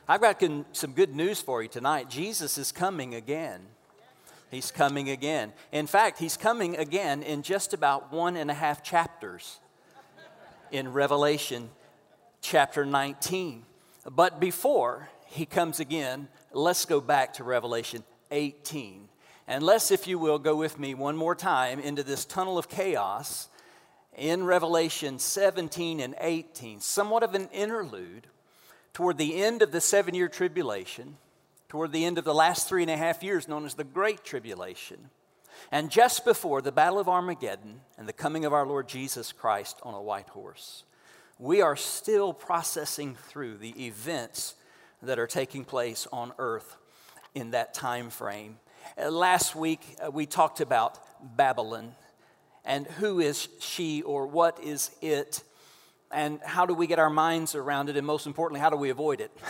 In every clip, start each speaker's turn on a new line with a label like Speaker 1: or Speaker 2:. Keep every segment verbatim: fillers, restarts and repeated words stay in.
Speaker 1: I've got con- some good news for you tonight. Jesus is coming again. He's coming again. In fact, he's coming again in just about one and a half chapters in Revelation chapter nineteen. But before he comes again, let's go back to Revelation eighteen. And let's, if you will, go with me one more time into this tunnel of chaos in Revelation seventeen and eighteen, somewhat of an interlude toward the end of the seven-year tribulation, toward the end of the last three and a half years known as the Great Tribulation, and just before the Battle of Armageddon and the coming of our Lord Jesus Christ on a white horse. We are still processing through the events that are taking place on earth in that time frame. Uh, last week, uh, we talked about Babylon and who is she or what is it, and how do we get our minds around it, and most importantly, how do we avoid it?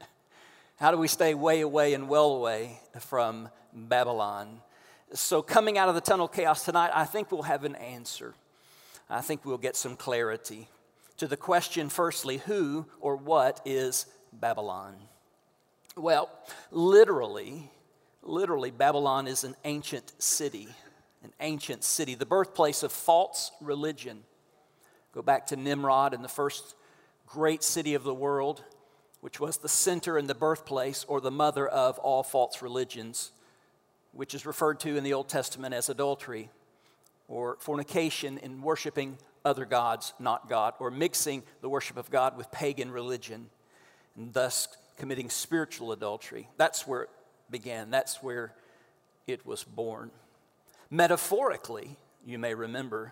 Speaker 1: How do we stay way away and well away from Babylon? So coming out of the tunnel of chaos tonight, I think we'll have an answer. I think we'll get some clarity to the question, firstly, who or what is Babylon? Well, literally, literally, Babylon is an ancient city, an ancient city, the birthplace of false religion. Go back to Nimrod and the first great city of the world, which was the center and the birthplace or the mother of all false religions, which is referred to in the Old Testament as adultery or fornication in worshiping other gods, not God, or mixing the worship of God with pagan religion, and thus committing spiritual adultery. That's where it began. That's where it was born. Metaphorically, you may remember,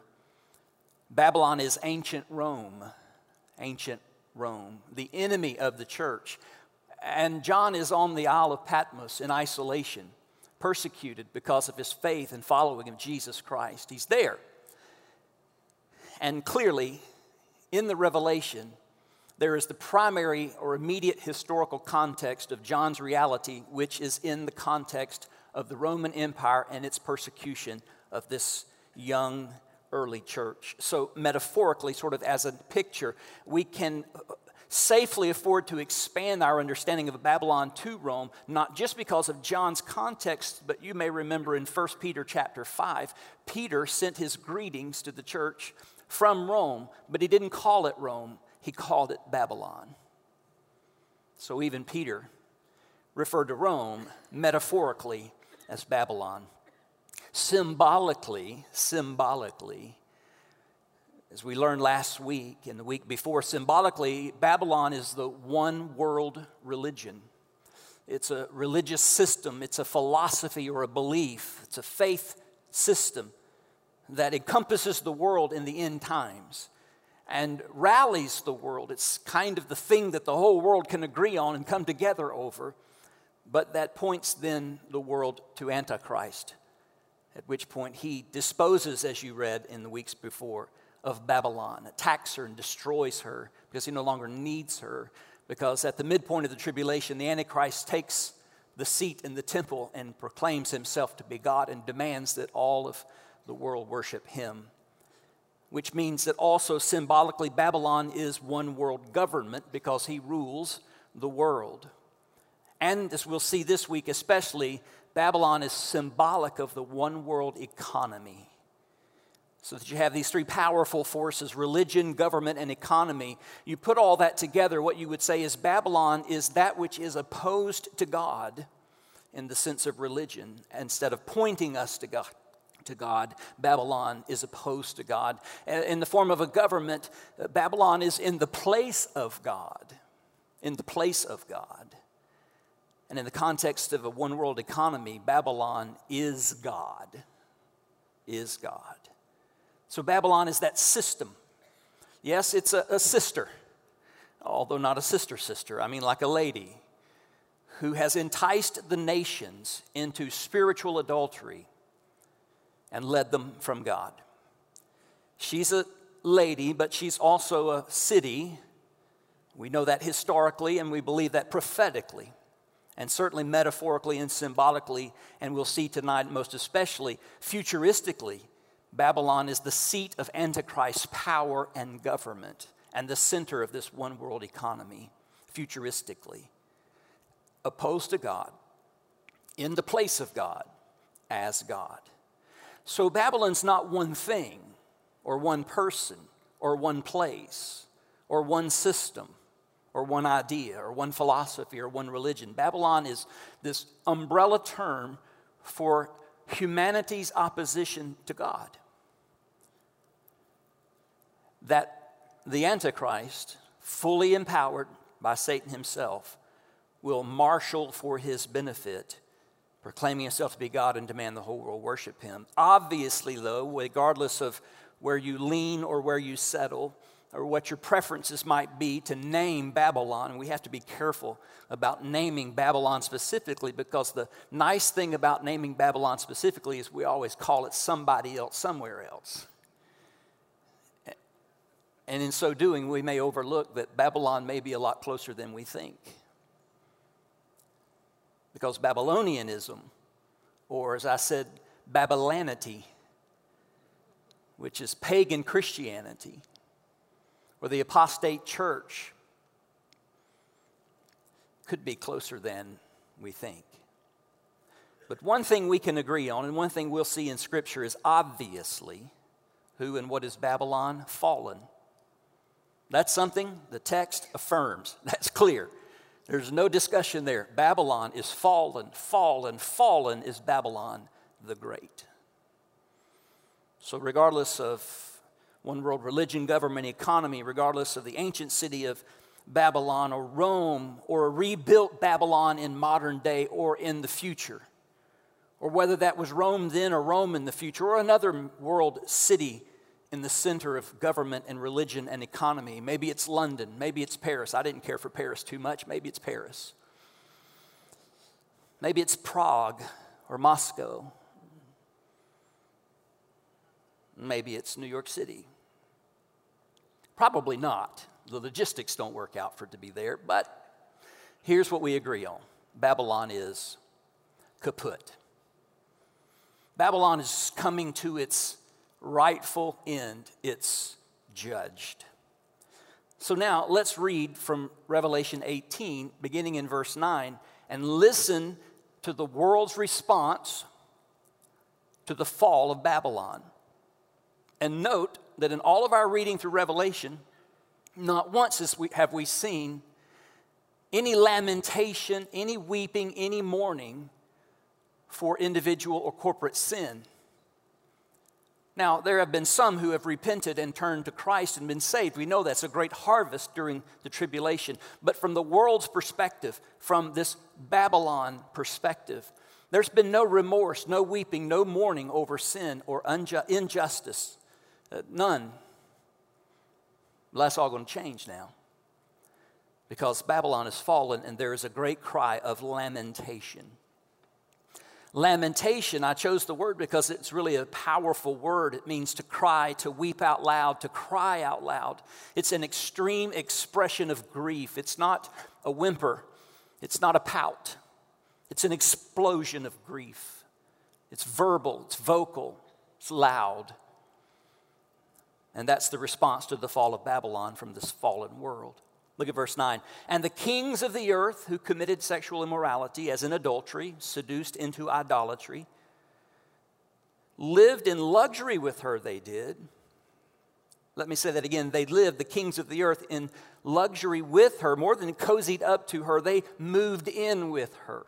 Speaker 1: Babylon is ancient Rome, ancient Rome, the enemy of the church. And John is on the Isle of Patmos in isolation, persecuted because of his faith and following of Jesus Christ. He's there. And clearly, in the Revelation, there is the primary or immediate historical context of John's reality, which is in the context of the Roman Empire and its persecution of this young early church. So metaphorically, sort of as a picture, we can safely afford to expand our understanding of Babylon to Rome, not just because of John's context, but you may remember in First Peter chapter five, Peter sent his greetings to the church from Rome, but he didn't call it Rome, he called it Babylon. So even Peter referred to Rome metaphorically as Babylon. Symbolically, symbolically, as we learned last week and the week before, symbolically, Babylon is the one world religion. It's a religious system, it's a philosophy or a belief, it's a faith system that encompasses the world in the end times and rallies the world. It's kind of the thing that the whole world can agree on and come together over, but that points then the world to Antichrist, at which point he disposes, as you read in the weeks before, of Babylon, attacks her and destroys her because he no longer needs her, because at the midpoint of the tribulation, the Antichrist takes the seat in the temple and proclaims himself to be God and demands that all of the world worship him, which means that also symbolically Babylon is one world government because he rules the world. And as we'll see this week especially, Babylon is symbolic of the one world economy. So that you have these three powerful forces, religion, government, and economy. You put all that together, what you would say is Babylon is that which is opposed to God in the sense of religion. Instead of pointing us to God, to God, Babylon is opposed to God. In the form of a government, Babylon is in the place of God, in the place of God. And in the context of a one-world economy, Babylon is God, is God. So Babylon is that system. Yes, it's a, a sister, although not a sister-sister. I mean like a lady who has enticed the nations into spiritual adultery and led them from God. She's a lady, but she's also a city. We know that historically, and we believe that prophetically, and certainly metaphorically and symbolically, and we'll see tonight most especially futuristically. Babylon is the seat of Antichrist's power and government and the center of this one world economy, futuristically. opposed to God, in the place of God, as God. So Babylon's not one thing, or one person, or one place, or one system, or one idea, or one philosophy, or one religion. Babylon is this umbrella term for humanity's opposition to God. That the Antichrist, fully empowered by Satan himself, will marshal for his benefit, proclaiming himself to be God and demand the whole world worship him. Obviously, though, regardless of where you lean or where you settle, or what your preferences might be to name Babylon, and we have to be careful about naming Babylon specifically, because the nice thing about naming Babylon specifically is we always call it somebody else somewhere else. And in so doing, we may overlook that Babylon may be a lot closer than we think. Because Babylonianism, or as I said, Babylonity, which is pagan Christianity, or the apostate church, could be closer than we think. But one thing we can agree on, and one thing we'll see in Scripture, is obviously who and what is Babylon? Fallen. That's something the text affirms. That's clear. There's no discussion there. Babylon is fallen, fallen, fallen is Babylon the Great. So regardless of one world religion, government, economy, regardless of the ancient city of Babylon or Rome or a rebuilt Babylon in modern day or in the future, or whether that was Rome then or Rome in the future or another world city in the center of government and religion and economy. Maybe it's London, maybe it's Paris. I didn't care for Paris too much. Maybe it's Paris. Maybe it's Prague or Moscow. Maybe it's New York City. Probably not. The logistics don't work out for it to be there, but here's what we agree on. Babylon is kaput. Babylon is coming to its rightful end. It's judged. So now let's read from Revelation eighteen, beginning in verse nine, and listen to the world's response to the fall of Babylon. And note that in all of our reading through Revelation, not once have we seen any lamentation, any weeping, any mourning for individual or corporate sin. Now, there have been some who have repented and turned to Christ and been saved. We know that's a great harvest during the tribulation. But from the world's perspective, from this Babylon perspective, there's been no remorse, no weeping, no mourning over sin or unju- injustice. Uh, none. Well, that's all going to change now, because Babylon has fallen and there is a great cry of lamentation. Lamentation, I chose the word because it's really a powerful word. It means to cry, to weep out loud, to cry out loud. It's an extreme expression of grief. It's not a whimper. It's not a pout. It's an explosion of grief. It's verbal, it's vocal, it's loud. And that's the response to the fall of Babylon from this fallen world. Look at verse nine. And the kings of the earth who committed sexual immorality, as in adultery, seduced into idolatry, lived in luxury with her, they did. Let me say that again. They lived, the kings of the earth, in luxury with her. More than cozied up to her, they moved in with her.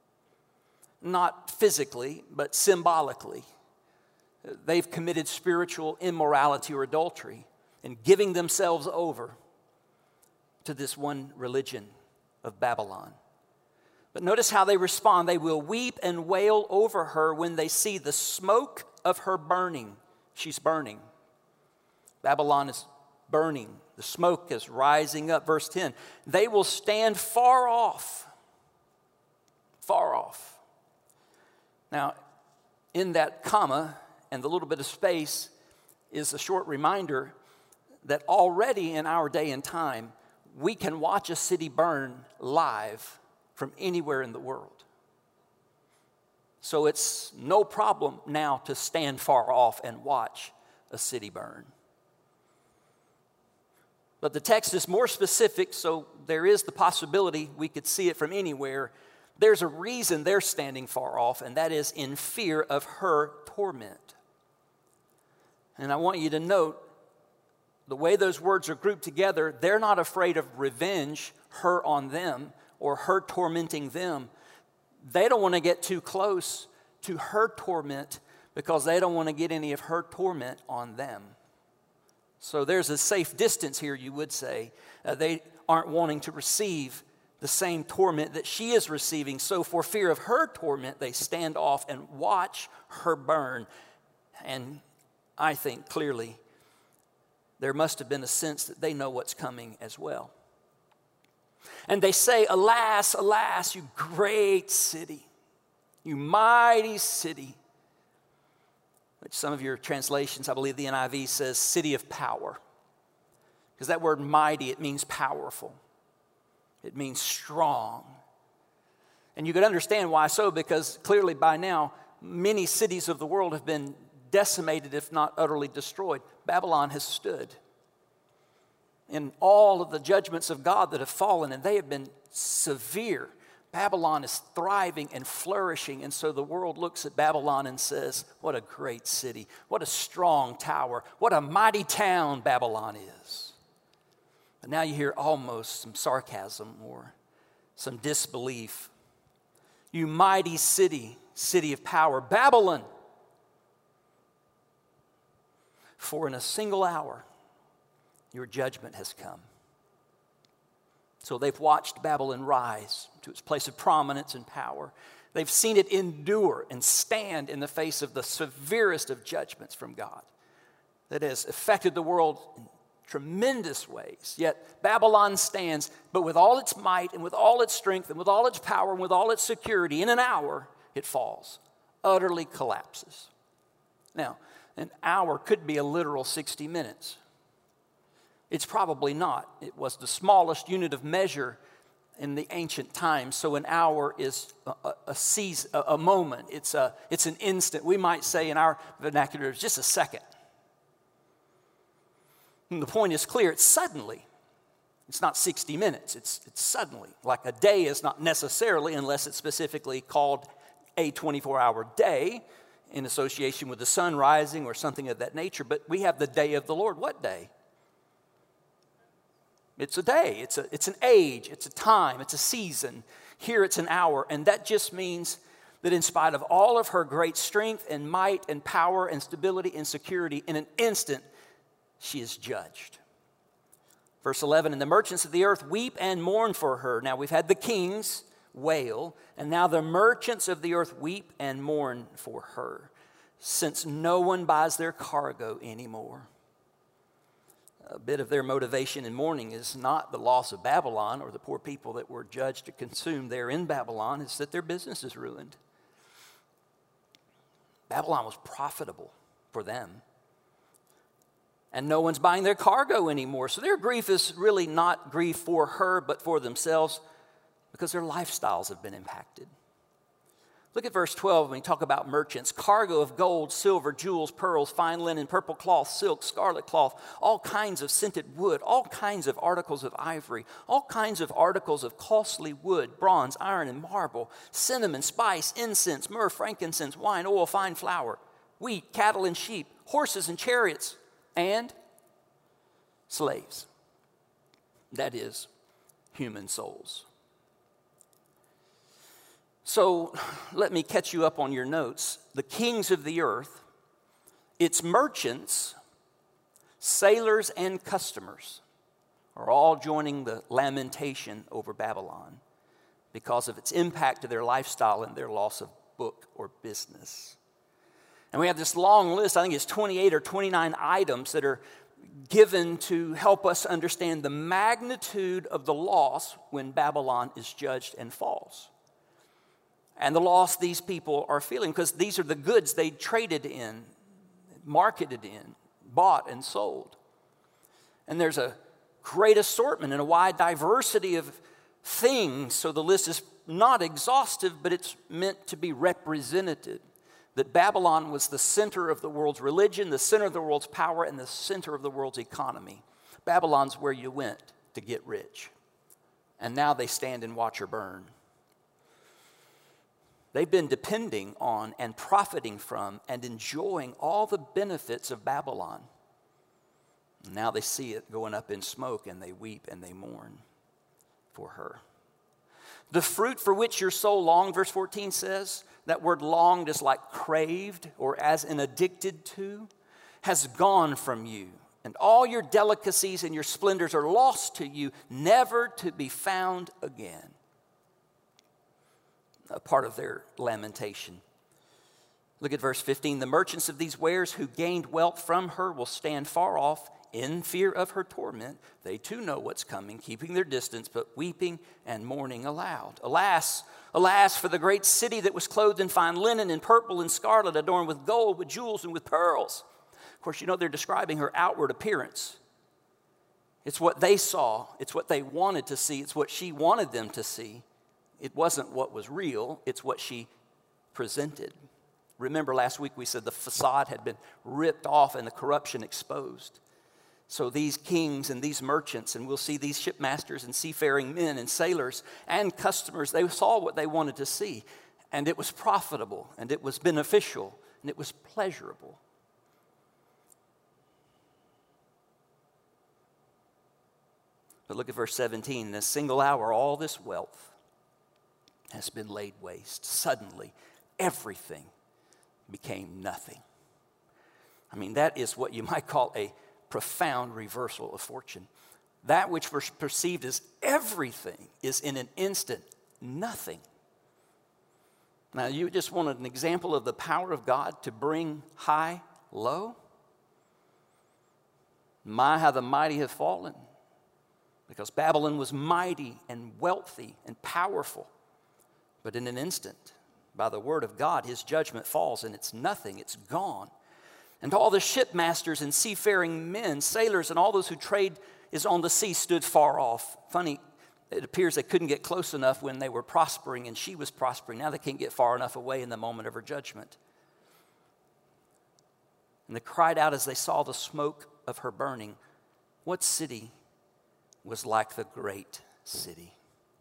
Speaker 1: Not physically, but symbolically. They've committed spiritual immorality or adultery in giving themselves over to this one religion of Babylon. But notice how they respond. They will weep and wail over her when they see the smoke of her burning. She's burning. Babylon is burning. The smoke is rising up. Verse ten. They will stand far off. Far off. Now, in that comma and the little bit of space is a short reminder that already in our day and time, we can watch a city burn live from anywhere in the world. So it's no problem now to stand far off and watch a city burn. But the text is more specific, so there is the possibility we could see it from anywhere. There's a reason they're standing far off, and that is in fear of her torment. And I want you to note the way those words are grouped together, they're not afraid of revenge, her on them, or her tormenting them. They don't want to get too close to her torment because they don't want to get any of her torment on them. So there's a safe distance here, you would say. Uh, they aren't wanting to receive the same torment that she is receiving. So for fear of her torment, they stand off and watch her burn. And I think clearly there must have been a sense that they know what's coming as well. And they say, alas, alas, you great city, you mighty city. Which some of your translations, I believe the N I V says city of power. Because that word mighty, it means powerful. It means strong. And you could understand why so, because clearly by now, many cities of the world have been decimated, if not utterly destroyed. Babylon has stood in all of the judgments of God that have fallen, and they have been severe. Babylon is thriving and flourishing, and so the world looks at Babylon and says, what a great city, what a strong tower, what a mighty town Babylon is. But now you hear almost some sarcasm or some disbelief. You mighty city, city of power, Babylon. For in a single hour, your judgment has come. So they've watched Babylon rise to its place of prominence and power. They've seen it endure and stand in the face of the severest of judgments from God that has affected the world in tremendous ways. Yet Babylon stands, but with all its might and with all its strength and with all its power and with all its security, in an hour it falls, utterly collapses. Now, an hour could be a literal sixty minutes. It's probably not. It was the smallest unit of measure in the ancient times. So an hour is a, a, a season, a, a moment. It's a, it's an instant. We might say in our vernacular, it's just a second. And the point is clear. It's suddenly. It's not sixty minutes. It's, it's suddenly. Like a day is not necessarily, unless it's specifically called a twenty-four hour day in association with the sun rising or something of that nature. But we have the day of the Lord. What day? It's a day, it's, a, it's an age, it's a time, it's a season. Here it's an hour, and that just means that in spite of all of her great strength and might and power and stability and security, in an instant, she is judged. Verse eleven, and the merchants of the earth weep and mourn for her. Now we've had the kings wail, and now the merchants of the earth weep and mourn for her, since no one buys their cargo anymore. A bit of their motivation in mourning is not the loss of Babylon or the poor people that were judged to consume there in Babylon. It's that their business is ruined. Babylon was profitable for them. And no one's buying their cargo anymore. So their grief is really not grief for her, but for themselves, because their lifestyles have been impacted. Look at verse twelve when we talk about merchants. Cargo of gold, silver, jewels, pearls, fine linen, purple cloth, silk, scarlet cloth, all kinds of scented wood, all kinds of articles of ivory, all kinds of articles of costly wood, bronze, iron, and marble, cinnamon, spice, incense, myrrh, frankincense, wine, oil, fine flour, wheat, cattle, and sheep, horses and chariots, and slaves. That is, human souls. So let me catch you up on your notes. The kings of the earth, its merchants, sailors, and customers are all joining the lamentation over Babylon because of its impact to their lifestyle and their loss of book or business. And we have this long list, I think it's twenty-eight or twenty-nine items that are given to help us understand the magnitude of the loss when Babylon is judged and falls. And the loss these people are feeling, because these are the goods they traded in, marketed in, bought and sold. And there's a great assortment and a wide diversity of things. So the list is not exhaustive, but it's meant to be representative. That Babylon was the center of the world's religion, the center of the world's power, and the center of the world's economy. Babylon's where you went to get rich. And now they stand and watch her burn. They've been depending on and profiting from and enjoying all the benefits of Babylon. And now they see it going up in smoke and they weep and they mourn for her. The fruit for which your soul longed, verse fourteen says, that word longed is like craved or as in addicted to, has gone from you. And all your delicacies and your splendors are lost to you, never to be found again. A part of their lamentation. Look at verse fifteen. The merchants of these wares who gained wealth from her will stand far off in fear of her torment. They too know what's coming, keeping their distance, but weeping and mourning aloud. Alas, alas, for the great city that was clothed in fine linen and purple and scarlet, adorned with gold, with jewels, and with pearls. Of course, you know they're describing her outward appearance. It's what they saw. It's what they wanted to see. It's what she wanted them to see. It wasn't what was real. It's what she presented. Remember last week we said the facade had been ripped off and the corruption exposed. So these kings and these merchants, and we'll see these shipmasters and seafaring men and sailors and customers, they saw what they wanted to see. And it was profitable, and it was beneficial, and it was pleasurable. But look at verse seventeen. In a single hour, all this wealth has been laid waste. Suddenly, everything became nothing. I mean, that is what you might call a profound reversal of fortune. That which was perceived as everything is in an instant nothing. Now, you just wanted an example of the power of God to bring high low? My, how the mighty have fallen. Because Babylon was mighty and wealthy and powerful. But in an instant, by the word of God, his judgment falls and it's nothing, it's gone. And all the shipmasters and seafaring men, sailors, and all those who trade is on the sea stood far off. Funny, it appears they couldn't get close enough when they were prospering and she was prospering. Now they can't get far enough away in the moment of her judgment. And they cried out as they saw the smoke of her burning, what city was like the great city?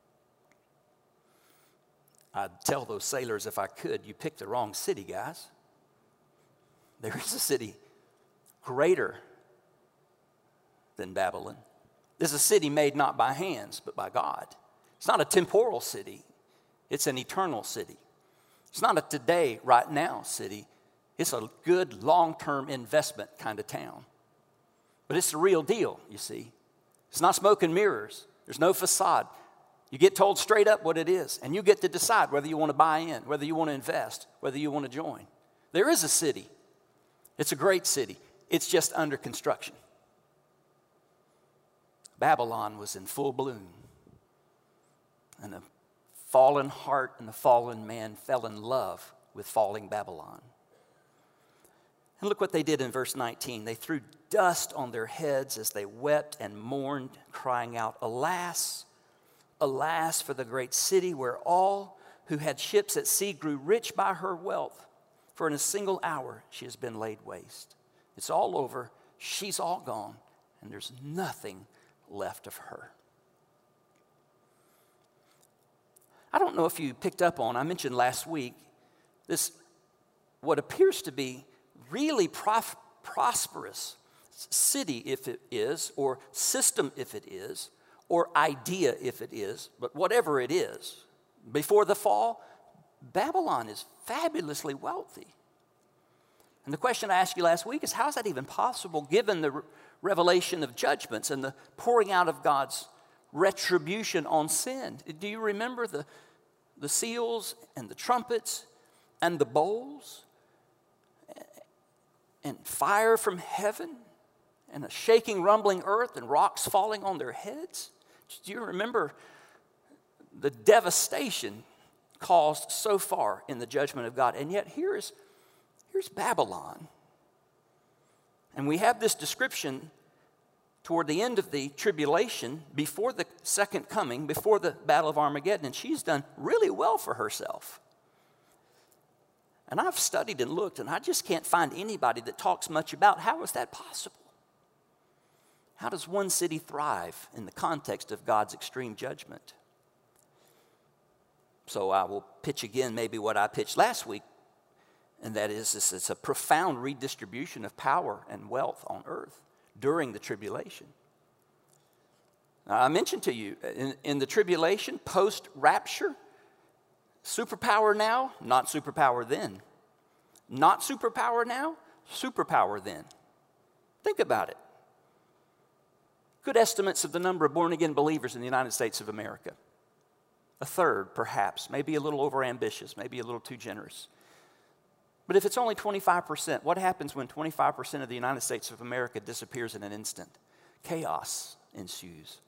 Speaker 1: I'd tell those sailors if I could, you picked the wrong city, guys. There is a city greater than Babylon. This is a city made not by hands, but by God. It's not a temporal city. It's an eternal city. It's not a today, right now city. It's a good long-term investment kind of town. But it's the real deal, you see. It's not smoke and mirrors. There's no facade. You get told straight up what it is, and you get to decide whether you want to buy in, whether you want to invest, whether you want to join. There is a city. It's a great city. It's just under construction. Babylon was in full bloom. And a fallen heart and a fallen man fell in love with falling Babylon. And look what they did in verse nineteen. They threw dust on their heads as they wept and mourned, crying out, alas, alas for the great city where all who had ships at sea grew rich by her wealth. For in a single hour she has been laid waste. It's all over. She's all gone. And there's nothing left of her. I don't know if you picked up on, I mentioned last week, this what appears to be really prof- prosperous city, if it is, or system, if it is, or idea, if it is, but whatever it is, before the fall, Babylon is fabulously wealthy. And the question I asked you last week is, how is that even possible given the re- revelation of judgments and the pouring out of God's retribution on sin? Do you remember the, the seals and the trumpets and the bowls and fire from heaven and a shaking, rumbling earth and rocks falling on their heads? Do you remember the devastation caused so far in the judgment of God? And yet here is, here's Babylon. And we have this description toward the end of the tribulation, before the second coming, before the Battle of Armageddon, and she's done really well for herself. And I've studied and looked, and I just can't find anybody that talks much about how is that possible? How does one city thrive in the context of God's extreme judgment? So I will pitch again maybe what I pitched last week, and that is this, it's a profound redistribution of power and wealth on earth during the tribulation. Now, I mentioned to you, in, in the tribulation, post-rapture, superpower now, not superpower then. Not superpower now, superpower then. Think about it. Good estimates of the number of born-again believers in the United States of America. A third, perhaps, maybe a little overambitious, maybe a little too generous. But if it's only twenty-five percent, what happens when twenty-five percent of the United States of America disappears in an instant? Chaos ensues.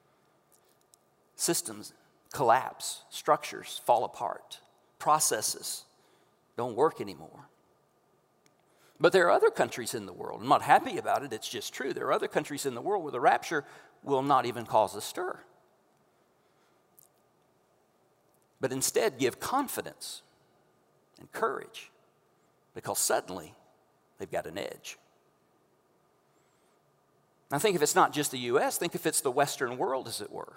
Speaker 1: Systems collapse, structures fall apart, processes don't work anymore. But there are other countries in the world, I'm not happy about it, it's just true. There are other countries in the world where the rapture will not even cause a stir, but instead give confidence and courage, because suddenly they've got an edge. Now think if it's not just the U S, think if it's the Western world, as it were,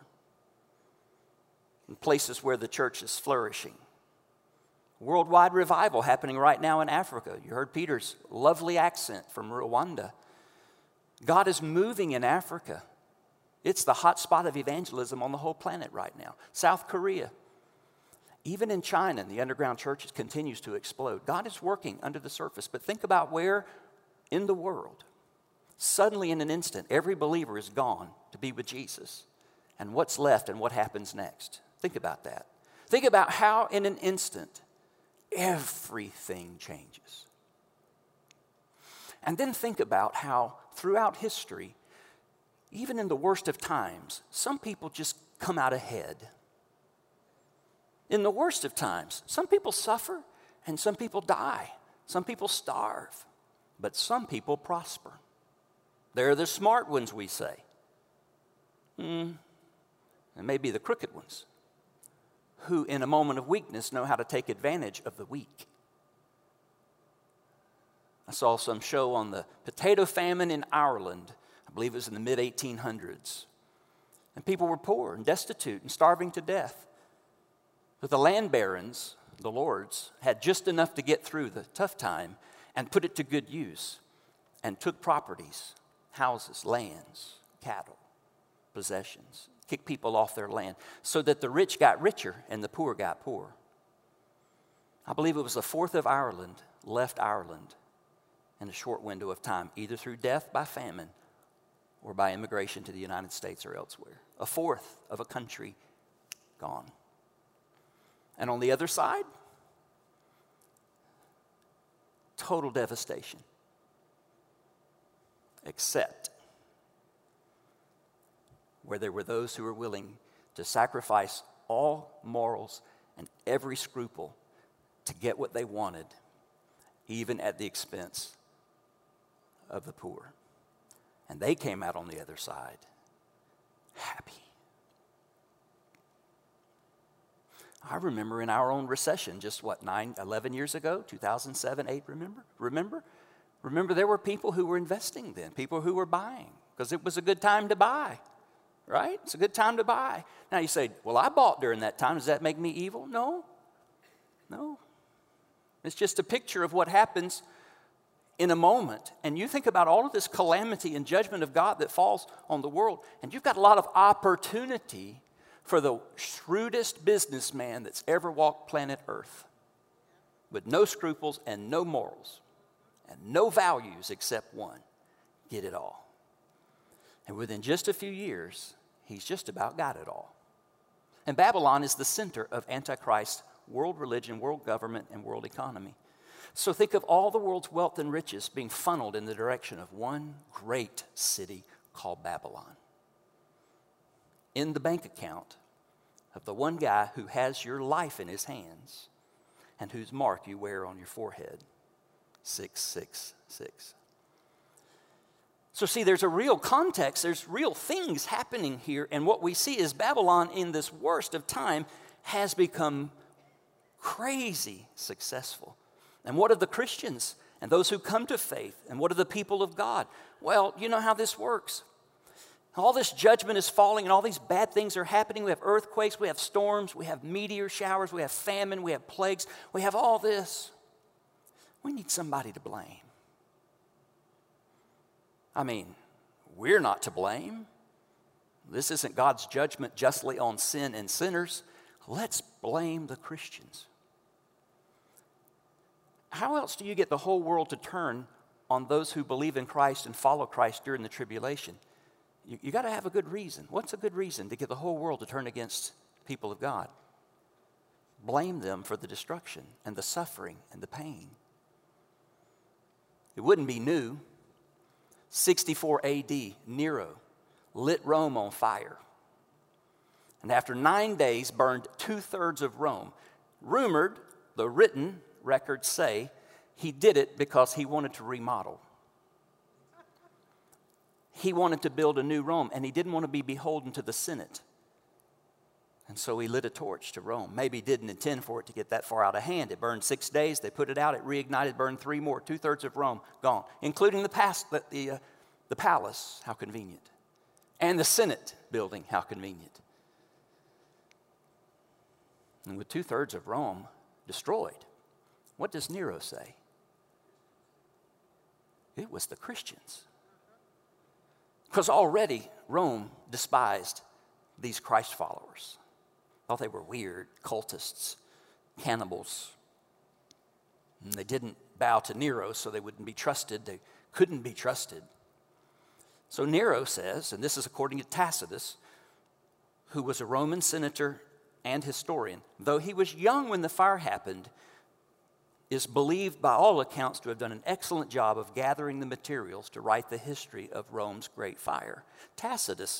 Speaker 1: in places where the church is flourishing. Worldwide revival happening right now in Africa. You heard Peter's lovely accent from Rwanda. God is moving in Africa. It's the hot spot of evangelism on the whole planet right now. South Korea. Even in China, the underground church continues to explode. God is working under the surface. But think about where in the world, suddenly in an instant, every believer is gone to be with Jesus. And what's left and what happens next? Think about that. Think about how in an instant, everything changes. And then think about how throughout history, even in the worst of times, some people just come out ahead. In the worst of times, some people suffer and some people die. Some people starve, but some people prosper. They're the smart ones, we say. Hmm. And maybe the crooked ones, who in a moment of weakness know how to take advantage of the weak. I saw some show on the potato famine in Ireland. I believe it was in the mid eighteen hundreds. And people were poor and destitute and starving to death. But the land barons, the lords, had just enough to get through the tough time and put it to good use and took properties, houses, lands, cattle, possessions, kicked people off their land so that the rich got richer and the poor got poorer. I believe it was a fourth of Ireland left Ireland in a short window of time, either through death by famine or by immigration to the United States or elsewhere. A fourth of a country gone. And on the other side, total devastation. Except where there were those who were willing to sacrifice all morals and every scruple to get what they wanted, even at the expense of the poor. And they came out on the other side happy. I remember in our own recession, just what, nine, eleven years ago, two thousand seven, eight, remember? Remember? Remember there were people who were investing then, people who were buying, because it was a good time to buy, right? It's a good time to buy. Now you say, well, I bought during that time. Does that make me evil? No. No. It's just a picture of what happens in a moment. And you think about all of this calamity and judgment of God that falls on the world, and you've got a lot of opportunity for the shrewdest businessman that's ever walked planet Earth, with no scruples and no morals and no values except one: get it all. And within just a few years, he's just about got it all. And Babylon is the center of Antichrist, world religion, world government, and world economy. So think of all the world's wealth and riches being funneled in the direction of one great city called Babylon. In the bank account of the one guy who has your life in his hands and whose mark you wear on your forehead, six six six. So see, there's a real context, there's real things happening here, and what we see is Babylon in this worst of time has become crazy successful. And what of the Christians and those who come to faith, and what of the people of God? Well, you know how this works. All this judgment is falling and all these bad things are happening. We have earthquakes, we have storms, we have meteor showers, we have famine, we have plagues, we have all this. We need somebody to blame. I mean, we're not to blame. This isn't God's judgment justly on sin and sinners. Let's blame the Christians. How else do you get the whole world to turn on those who believe in Christ and follow Christ during the tribulation? You, you got to have a good reason. What's a good reason to get the whole world to turn against people of God? Blame them for the destruction and the suffering and the pain. It wouldn't be new. sixty-four A D, Nero lit Rome on fire. And after nine days, burned two-thirds of Rome. Rumored, the written records say, he did it because he wanted to remodel. He wanted to build a new Rome, and he didn't want to be beholden to the Senate. And so he lit a torch to Rome. Maybe he didn't intend for it to get that far out of hand. It burned six days. They put it out. It reignited, burned three more. Two-thirds of Rome gone, including the, past, the, the, uh, the palace. How convenient. And the Senate building. How convenient. And with two-thirds of Rome destroyed, what does Nero say? It was the Christians. Because already Rome despised these Christ followers. Thought they were weird, cultists, cannibals. And they didn't bow to Nero, so they wouldn't be trusted. They couldn't be trusted. So Nero says, and this is according to Tacitus, who was a Roman senator and historian, though he was young when the fire happened, is believed by all accounts to have done an excellent job of gathering the materials to write the history of Rome's great fire. Tacitus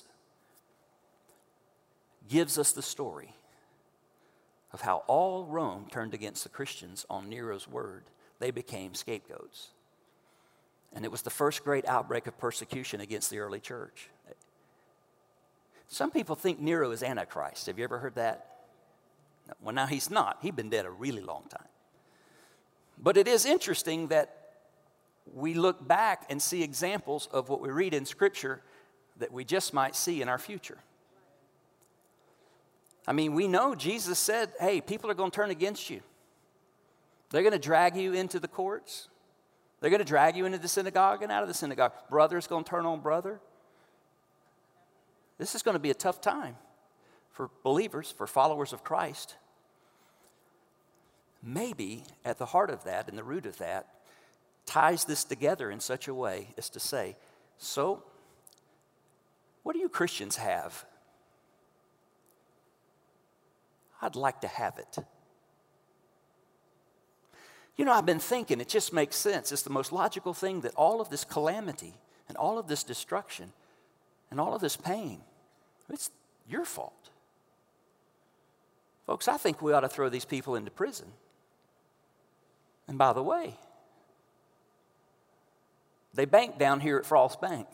Speaker 1: gives us the story of how all Rome turned against the Christians on Nero's word. They became scapegoats. And it was the first great outbreak of persecution against the early church. Some people think Nero is Antichrist. Have you ever heard that? Well, now he's not. He's been dead a really long time. But it is interesting that we look back and see examples of what we read in Scripture that we just might see in our future. I mean, we know Jesus said, hey, people are going to turn against you. They're going to drag you into the courts. They're going to drag you into the synagogue and out of the synagogue. Brother's going to turn on brother. This is going to be a tough time for believers, for followers of Christ. Maybe at the heart of that and the root of that ties this together in such a way as to say, so what do you Christians have? I'd like to have it. You know, I've been thinking, it just makes sense. It's the most logical thing that all of this calamity and all of this destruction and all of this pain, it's your fault. Folks, I think we ought to throw these people into prison. And by the way, they bank down here at Frost Bank.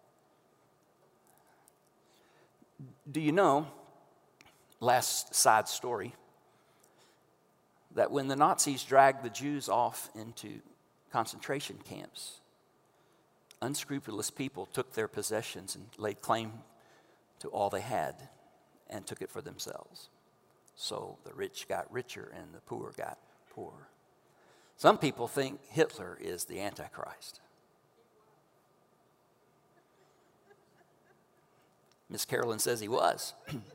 Speaker 1: Do you know, last side story, that when the Nazis dragged the Jews off into concentration camps, unscrupulous people took their possessions and laid claim to all they had and took it for themselves. So the rich got richer and the poor got poorer. Some people think Hitler is the Antichrist. Miss Carolyn says he was.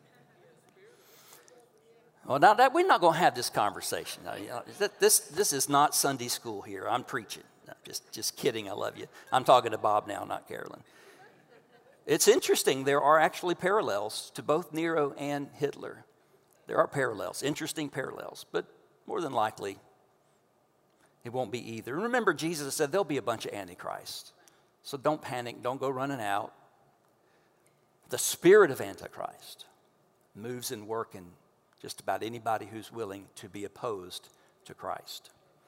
Speaker 1: Well, now that we're not going to have this conversation. Now, you know, this this is not Sunday school here. I'm preaching. No, just just kidding. I love you. I'm talking to Bob now, not Carolyn. It's interesting. There are actually parallels to both Nero and Hitler. There are parallels, interesting parallels, but more than likely, it won't be either. Remember, Jesus said there'll be a bunch of antichrists. So don't panic. Don't go running out. The spirit of Antichrist moves and works in just about anybody who's willing to be opposed to Christ.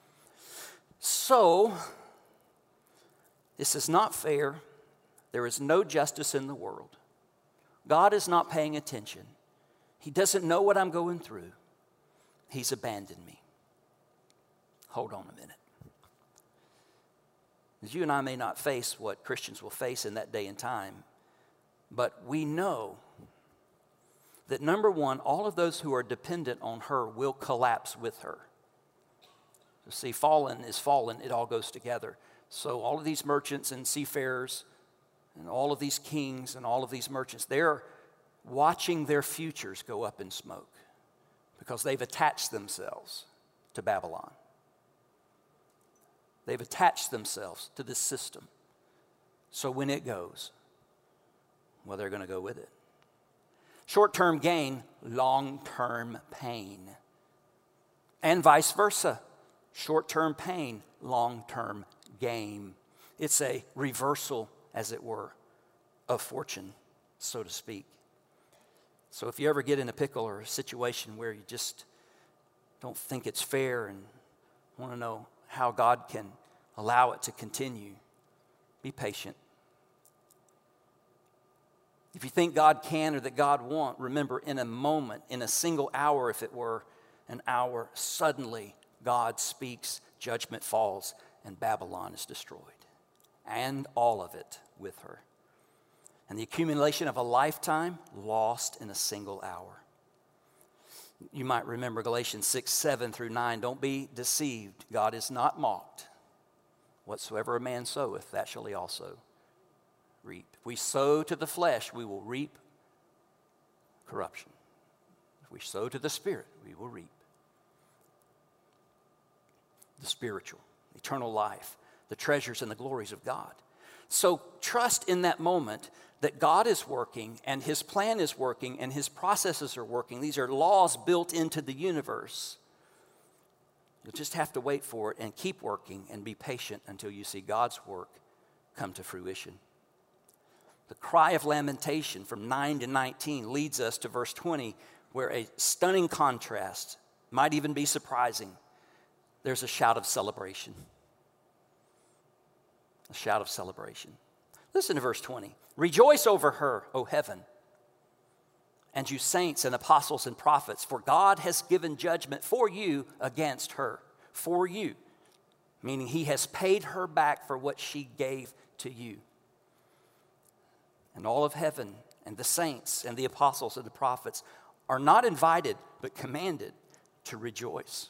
Speaker 1: So, this is not fair. There is no justice in the world. God is not paying attention. He doesn't know what I'm going through. He's abandoned me. Hold on a minute. As you and I may not face what Christians will face in that day and time, But we know that, number one, all of those who are dependent on her will collapse with her. So see, fallen is fallen. It all goes together. So all of these merchants and seafarers and all of these kings and all of these merchants, they're watching their futures go up in smoke because they've attached themselves to Babylon. They've attached themselves to this system. So when it goes, well, they're going to go with it. Short-term gain, long-term pain. And vice versa. Short-term pain, long-term gain. It's a reversal, as it were, of fortune, so to speak. So if you ever get in a pickle or a situation where you just don't think it's fair and want to know how God can allow it to continue, be patient. If you think God can or that God won't, remember, in a moment, in a single hour, if it were an hour, suddenly God speaks, judgment falls, and Babylon is destroyed. And all of it with her. And the accumulation of a lifetime lost in a single hour. You might remember Galatians six, seven through nine. Don't be deceived. God is not mocked. Whatsoever a man soweth, that shall he also reap. If we sow to the flesh, we will reap corruption. If we sow to the Spirit, we will reap the spiritual, eternal life, the treasures and the glories of God. So trust in that moment that God is working and his plan is working and his processes are working. These are laws built into the universe. You'll just have to wait for it and keep working and be patient until you see God's work come to fruition. The cry of lamentation from nine to nineteen leads us to verse twenty, where a stunning contrast might even be surprising. There's a shout of celebration. A shout of celebration. Listen to verse twenty. Rejoice over her, O heaven, and you saints and apostles and prophets, for God has given judgment for you against her. For you. Meaning he has paid her back for what she gave to you. And all of heaven and the saints and the apostles and the prophets are not invited but commanded to rejoice.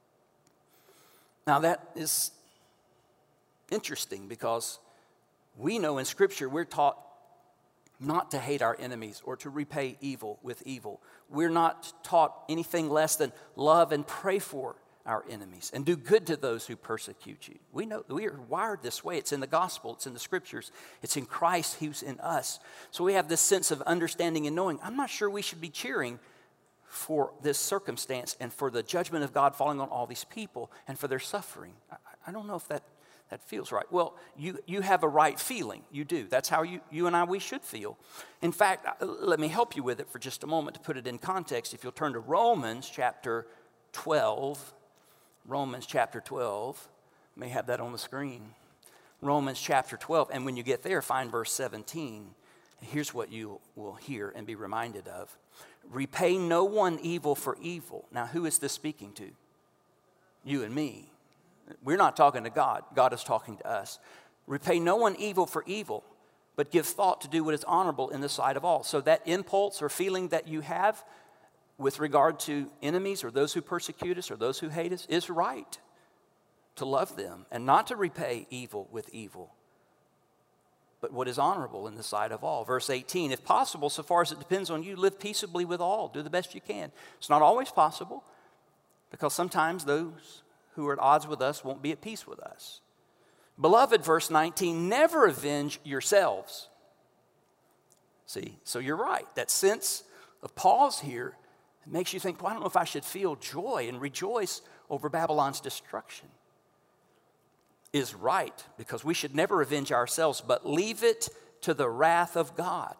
Speaker 1: Now that is interesting because we know in Scripture we're taught not to hate our enemies or to repay evil with evil. We're not taught anything less than love and pray for our enemies and do good to those who persecute you. We know we are wired this way. It's in the gospel. It's in the Scriptures. It's in Christ who's in us. So we have this sense of understanding and knowing. I'm not sure we should be cheering for this circumstance and for the judgment of God falling on all these people and for their suffering. I, I don't know if that That feels right. Well, you, you have a right feeling. You do. That's how you, you and I, we should feel. In fact, let me help you with it for just a moment to put it in context. If you'll turn to Romans chapter twelve. Romans chapter twelve. I may have that on the screen. Romans chapter twelve. And when you get there, find verse seventeen. Here's what you will hear and be reminded of. Repay no one evil for evil. Now, who is this speaking to? You and me. We're not talking to God. God is talking to us. Repay no one evil for evil, but give thought to do what is honorable in the sight of all. So that impulse or feeling that you have with regard to enemies or those who persecute us or those who hate us is right. To love them and not to repay evil with evil, but what is honorable in the sight of all. Verse eighteen, if possible, so far as it depends on you, live peaceably with all. Do the best you can. It's not always possible because sometimes those who are at odds with us won't be at peace with us. Beloved, verse nineteen, never avenge yourselves. See, so you're right. That sense of pause here makes you think, well, I don't know if I should feel joy and rejoice over Babylon's destruction. Is right, because we should never avenge ourselves, but leave it to the wrath of God.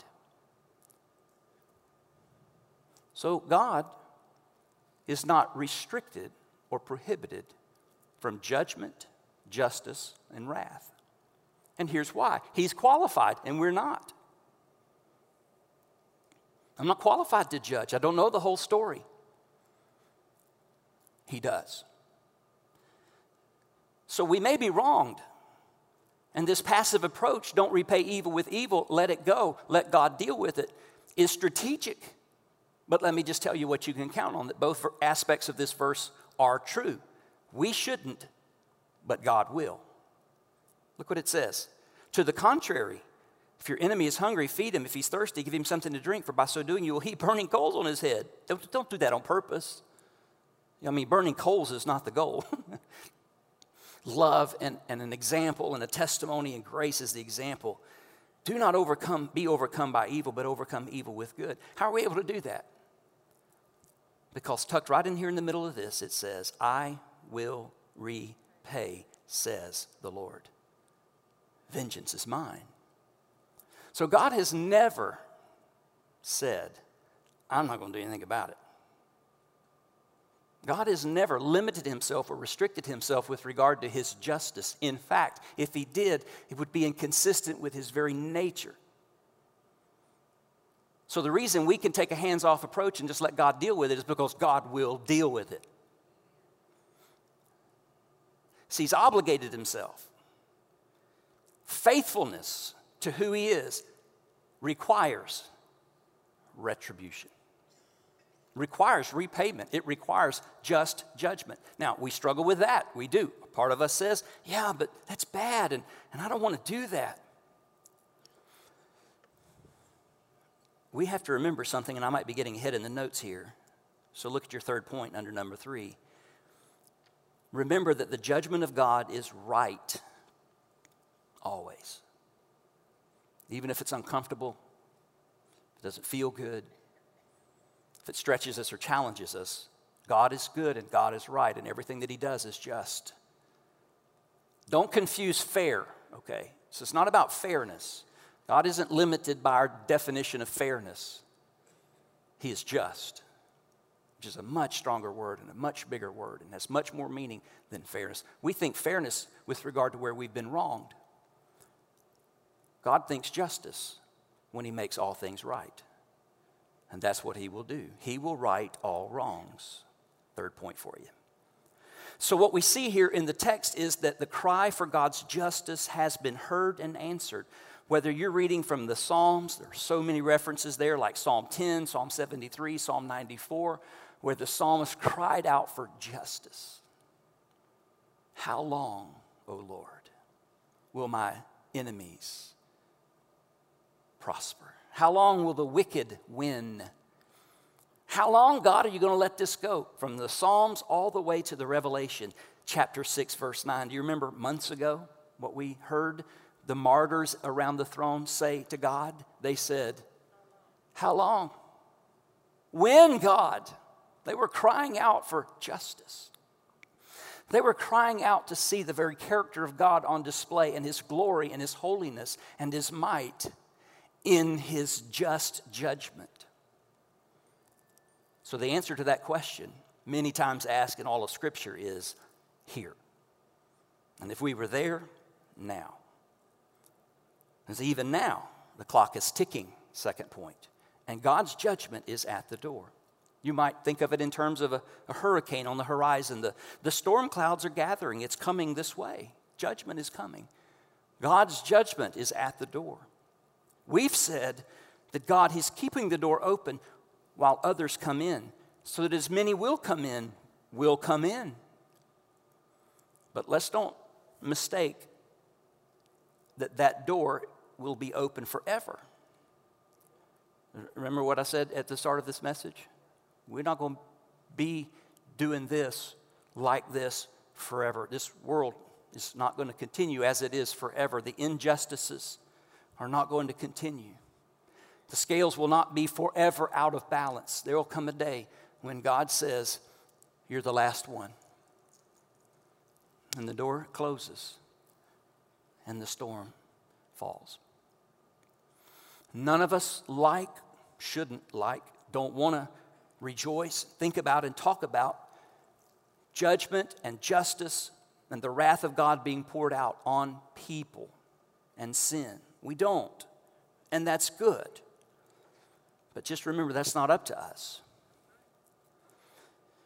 Speaker 1: So God is not restricted or prohibited from judgment, justice, and wrath. And here's why. He's qualified, and we're not. I'm not qualified to judge. I don't know the whole story. He does. So we may be wronged, And this passive approach, don't repay evil with evil, let it go, let God deal with it, is strategic. But let me just tell you what you can count on, that both aspects of this verse are true. We shouldn't, but God will. Look what it says. To the contrary, if your enemy is hungry, feed him. If he's thirsty, give him something to drink, for by so doing you will heap burning coals on his head. Don't, don't do that on purpose. I mean, burning coals is not the goal. Love and, and an example and a testimony and grace is the example. Do not overcome, be overcome by evil, but overcome evil with good. How are we able to do that? Because tucked right in here in the middle of this, it says, I will repay, says the Lord. Vengeance is mine. So God has never said, I'm not going to do anything about it. God has never limited himself or restricted himself with regard to his justice. In fact, if he did, it would be inconsistent with his very nature. So the reason we can take a hands-off approach and just let God deal with it is because God will deal with it. See, he's obligated himself. Faithfulness to who he is requires retribution. Requires repayment. It requires just judgment. Now, we struggle with that. We do. Part of us says, yeah, but that's bad, and, and I don't want to do that. We have to remember something, and I might be getting ahead in the notes here. So look at your third point under number three. Remember that the judgment of God is right. Always. Even if it's uncomfortable, if it doesn't feel good, if it stretches us or challenges us, God is good and God is right, and everything that he does is just. Don't confuse fair, okay? So it's not about fairness. God isn't limited by our definition of fairness. He is just, which is a much stronger word and a much bigger word and has much more meaning than fairness. We think fairness with regard to where we've been wronged. God thinks justice when he makes all things right. And that's what he will do. He will right all wrongs. Third point for you. So what we see here in the text is that the cry for God's justice has been heard and answered. Whether you're reading from the Psalms, there are so many references there like Psalm ten, Psalm seventy-three, Psalm ninety-four, where the psalmist cried out for justice. How long, O Lord, will my enemies prosper? How long will the wicked win? How long, God, are you going to let this go? From the Psalms all the way to the Revelation, chapter six, verse nine. Do you remember months ago what we heard the martyrs around the throne say to God? They said, how long? When, God? They were crying out for justice. They were crying out to see the very character of God on display and his glory and his holiness and his might in his just judgment. So the answer to that question, many times asked in all of Scripture, is here. And if we were there, now. Because even now, the clock is ticking, second point. And God's judgment is at the door. You might think of it in terms of a, a hurricane on the horizon. The, the storm clouds are gathering. It's coming this way. Judgment is coming. God's judgment is at the door. We've said that God is keeping the door open while others come in, so that as many will come in, will come in. But let's don't mistake that that door will be open forever. Remember what I said at the start of this message? We're not going to be doing this like this forever. This world is not going to continue as it is forever. The injustices are not going to continue. The scales will not be forever out of balance. There will come a day when God says, you're the last one. And the door closes and the storm falls. None of us like, shouldn't like, don't want to rejoice, think about and talk about judgment and justice and the wrath of God being poured out on people and sin. We don't. And that's good. But just remember, that's not up to us.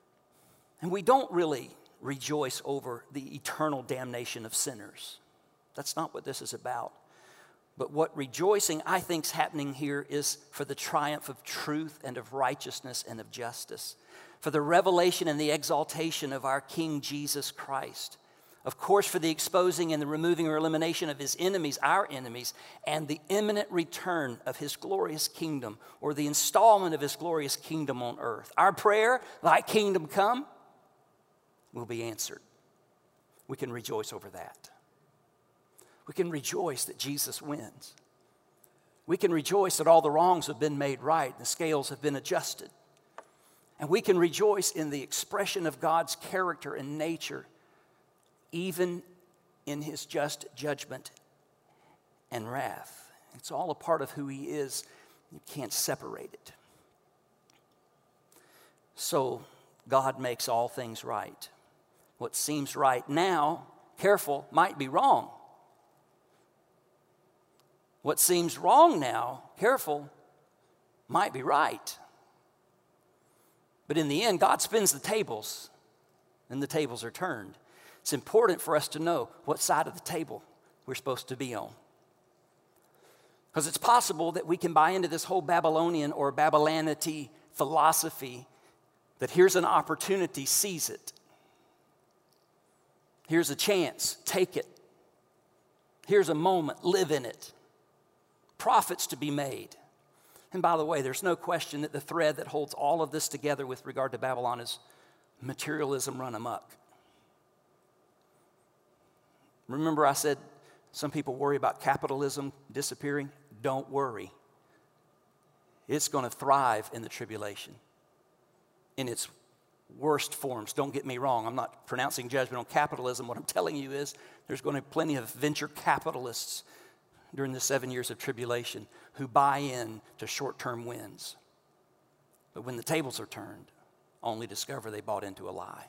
Speaker 1: And we don't really rejoice over the eternal damnation of sinners. That's not what this is about. But what rejoicing I think is happening here is for the triumph of truth and of righteousness and of justice, for the revelation and the exaltation of our King Jesus Christ. Of course, for the exposing and the removing or elimination of his enemies, our enemies, and the imminent return of his glorious kingdom, or the installment of his glorious kingdom on earth. Our prayer, thy kingdom come, will be answered. We can rejoice over that. We can rejoice that Jesus wins. We can rejoice that all the wrongs have been made right, the scales have been adjusted. And we can rejoice in the expression of God's character and nature, even in his just judgment and wrath. It's all a part of who he is. You can't separate it. So God makes all things right. What seems right now, careful, might be wrong. What seems wrong now, careful, might be right. But in the end, God spins the tables, and the tables are turned. It's important for us to know what side of the table we're supposed to be on. Because it's possible that we can buy into this whole Babylonian or Babylonity philosophy that here's an opportunity, seize it. Here's a chance, take it. Here's a moment, live in it. Profits to be made. And by the way, there's no question that the thread that holds all of this together with regard to Babylon is materialism run amok. Remember I said some people worry about capitalism disappearing? Don't worry. It's going to thrive in the tribulation in its worst forms. Don't get me wrong. I'm not pronouncing judgment on capitalism. What I'm telling you is there's going to be plenty of venture capitalists during the seven years of tribulation who buy in to short-term wins. But when the tables are turned, only discover they bought into a lie.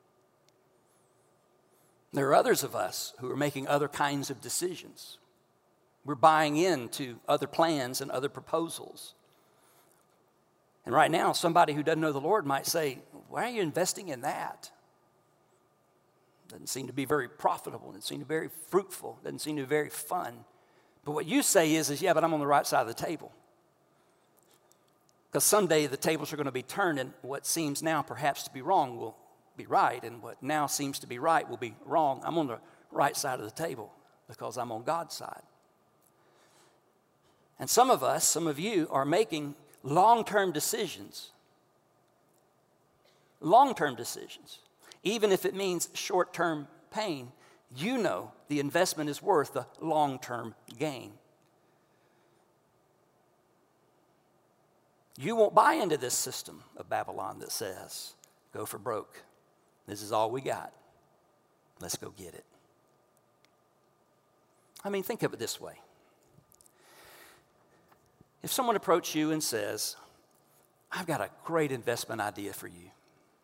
Speaker 1: There are others of us who are making other kinds of decisions. We're buying into other plans and other proposals. And right now, somebody who doesn't know the Lord might say, why are you investing in that? Doesn't seem to be very profitable. Doesn't seem to be very fruitful. Doesn't seem to be very fun. But what you say is, is, yeah, but I'm on the right side of the table. Because someday the tables are going to be turned, and what seems now perhaps to be wrong will be right, and what now seems to be right will be wrong. I'm on the right side of the table because I'm on God's side. And some of us, some of you, are making long-term decisions. Long-term decisions. Even if it means short-term pain, you know the investment is worth the long-term gain. You won't buy into this system of Babylon that says, go for broke. This is all we got. Let's go get it. I mean, think of it this way. If someone approached you and says, I've got a great investment idea for you.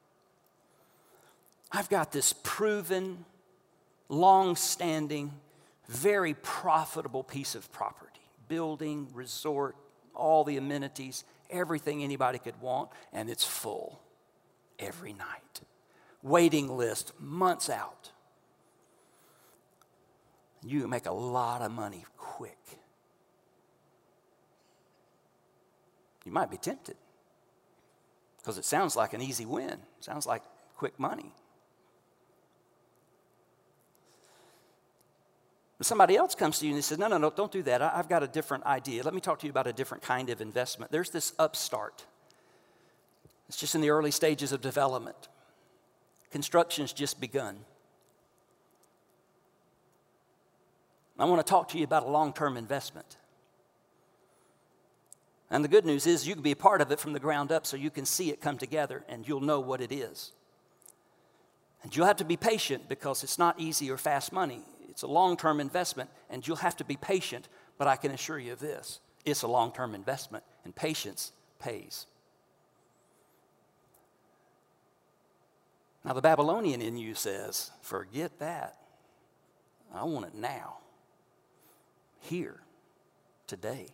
Speaker 1: I've got this proven, long-standing, very profitable piece of property. Building, resort, all the amenities, everything anybody could want, and it's full every night. Waiting list months out. You can make a lot of money quick. You might be tempted because it sounds like an easy win. It sounds like quick money. But somebody else comes to you and they says, no, no, no, don't do that. I, I've got a different idea. Let me talk to you about a different kind of investment. There's this upstart. It's just in the early stages of development. Construction's just begun. I want to talk to you about a long-term investment. And the good news is you can be a part of it from the ground up so you can see it come together and you'll know what it is. And you'll have to be patient because it's not easy or fast money. It's a long-term investment and you'll have to be patient, but I can assure you of this. It's a long-term investment and patience pays. Now the Babylonian in you says, forget that. I want it now. Here. Today.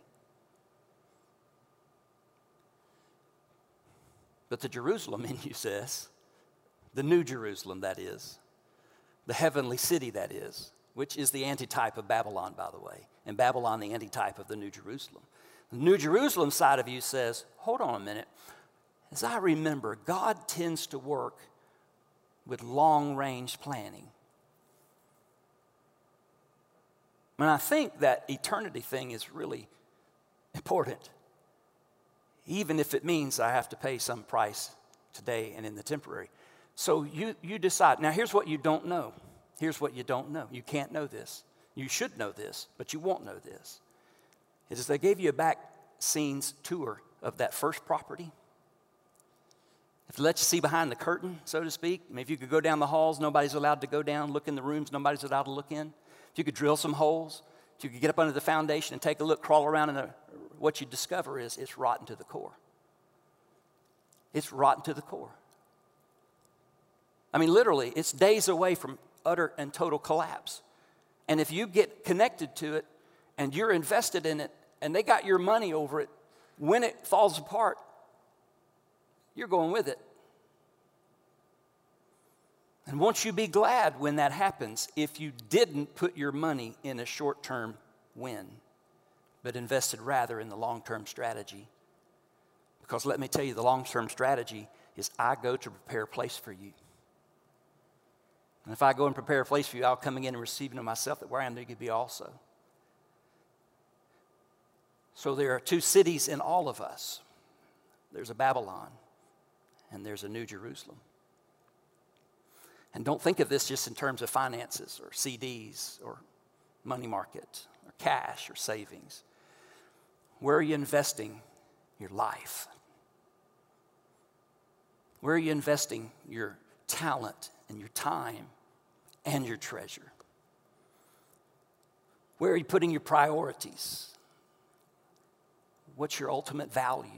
Speaker 1: But the Jerusalem in you says, the new Jerusalem that is, the heavenly city that is, which is the antitype of Babylon, by the way, and Babylon the antitype of the New Jerusalem. The New Jerusalem side of you says, hold on a minute. As I remember, God tends to work with long-range planning. And I think that eternity thing is really important, even if it means I have to pay some price today and in the temporary. So you, you decide. Now, here's what you don't know. Here's what you don't know. You can't know this. You should know this, but you won't know this. It is they gave you a back scenes tour of that first property. If they let you see behind the curtain, so to speak, I mean, if you could go down the halls, nobody's allowed to go down, look in the rooms, nobody's allowed to look in. If you could drill some holes, if you could get up under the foundation and take a look, crawl around, and what you discover is it's rotten to the core. It's rotten to the core. I mean, literally, it's days away from utter and total collapse. And if you get connected to it and you're invested in it and they got your money over it, when it falls apart, you're going with it. And won't you be glad when that happens if you didn't put your money in a short-term win, but invested rather in the long-term strategy? Because let me tell you, the long-term strategy is I go to prepare a place for you. And if I go and prepare a place for you, I'll come again and receiving of myself that where I am, there you could be also. So there are two cities in all of us. There's a Babylon and there's a New Jerusalem. And don't think of this just in terms of finances or C Ds or money market or cash or savings. Where are you investing your life? Where are you investing your talent and your time and your treasure? Where are you putting your priorities? What's your ultimate value?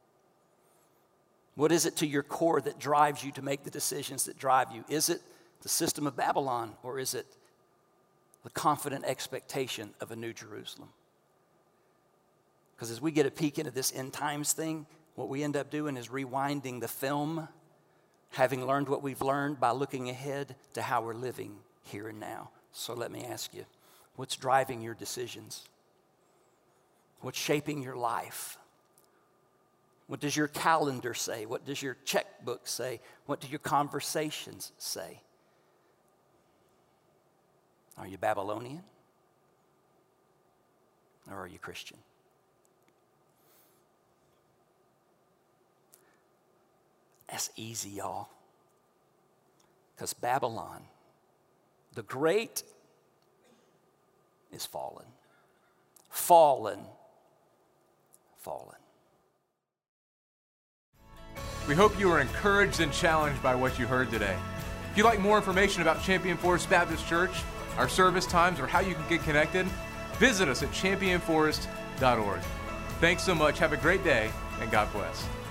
Speaker 1: What is it to your core that drives you to make the decisions that drive you? Is it the system of Babylon, or is it the confident expectation of a New Jerusalem? Because as we get a peek into this end times thing, what we end up doing is rewinding the film, having learned what we've learned by looking ahead to how we're living here and now. So let me ask you, what's driving your decisions? What's shaping your life? What does your calendar say? What does your checkbook say? What do your conversations say? Are you Babylonian? Or are you Christian? That's easy, y'all. Because Babylon, the great, is fallen. Fallen. Fallen.
Speaker 2: We hope you are encouraged and challenged by what you heard today. If you'd like more information about Champion Forest Baptist Church, our service times, or how you can get connected, visit us at champion forest dot org. Thanks so much. Have a great day, and God bless.